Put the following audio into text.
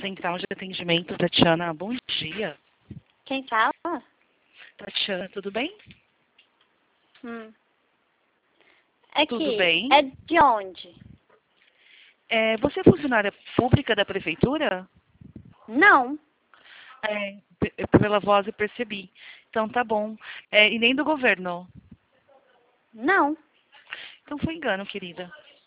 Central de Atendimento, Tatiana. Bom dia. Quem fala? Tatiana, tudo bem? É Tudo que bem? é de onde? Você é funcionária pública da prefeitura? Não, Pela voz eu percebi. Então tá bom. E nem do governo? não. Então foi engano, querida.